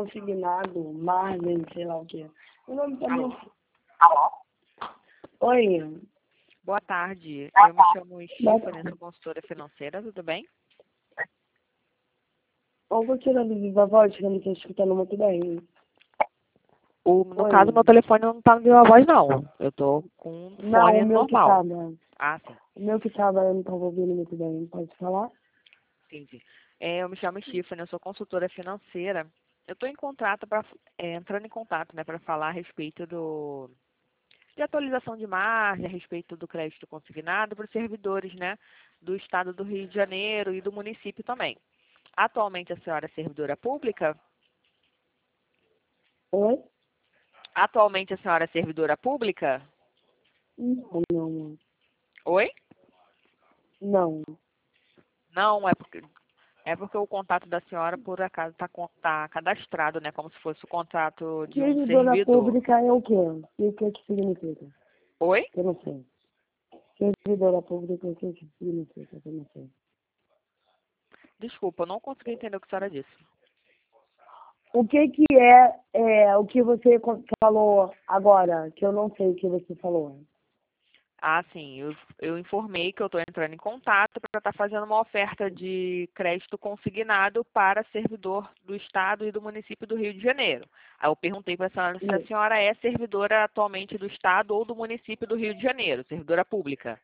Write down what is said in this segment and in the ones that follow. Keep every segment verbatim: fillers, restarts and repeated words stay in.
consignado, margem, sei lá o quê. O nome tá Alô? muito... Oi. Boa tarde. Eu me chamo Boa Stephanie, tarde. sou consultora financeira, tudo bem? Eu vou tirar do viva voz, que eu não estou escutando muito bem. O, no Oi. caso, meu telefone não tá no viva voz, não. Eu tô com um Não, fone o meu que normal. tava. Ah, sim. O meu que tava, eu não estava ouvindo muito bem. Pode falar? Entendi. É, eu me chamo Stephanie, eu sou consultora financeira. Eu estou em contrato para entrando em contato, né, para falar a respeito do de atualização de margem, a respeito do crédito consignado para os servidores, né, do Estado do Rio de Janeiro e do município também. Atualmente a senhora é servidora pública? Oi? Atualmente a senhora é servidora pública? Não, não. Oi? Não. Não, é porque é porque o contato da senhora por acaso está tá cadastrado, né, como se fosse o contrato de um Servidora servidor. pública é o quê? E o que que significa? Oi? Eu não sei. Servidora pública, o que que significa? Eu não sei. Desculpa, eu não consegui entender o que a senhora disse. O que que é, é o que você co- falou agora, que eu não sei o que você falou? Ah, sim, eu, eu informei que eu estou entrando em contato para estar fazendo uma oferta de crédito consignado para servidor do Estado e do município do Rio de Janeiro. Aí eu perguntei para a senhora se a Isso. senhora é servidora atualmente do Estado ou do município do Rio de Janeiro, servidora pública.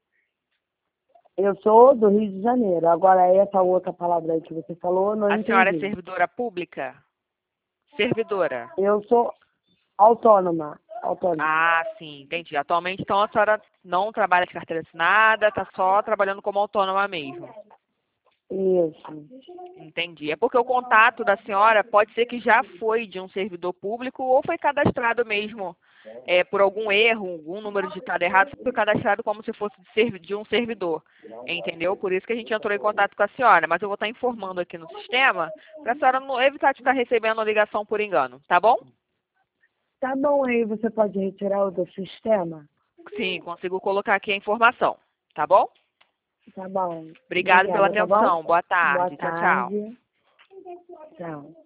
Eu sou do Rio de Janeiro. Agora, essa outra palavra aí que você falou, eu não A senhora é entendi. servidora pública? Servidora. Eu sou autônoma. Autônoma. Ah, sim, entendi. Atualmente, então, a senhora não trabalha de carteira assinada, está só trabalhando como autônoma mesmo. Isso. Entendi. É porque o contato da senhora pode ser que já foi de um servidor público ou foi cadastrado mesmo é, por algum erro, algum número digitado errado, foi cadastrado como se fosse de, servi- de um servidor. Entendeu? Por isso que a gente entrou em contato com a senhora. Mas eu vou estar informando aqui no sistema para a senhora não evitar de estar recebendo a ligação por engano, tá bom? Tá bom, aí você pode retirar o do sistema? Sim, consigo colocar aqui a informação, tá bom? Tá bom. Obrigado pela Obrigada, tá bom? atenção. Boa Boa tarde. Tchau, tchau. tarde. Tchau.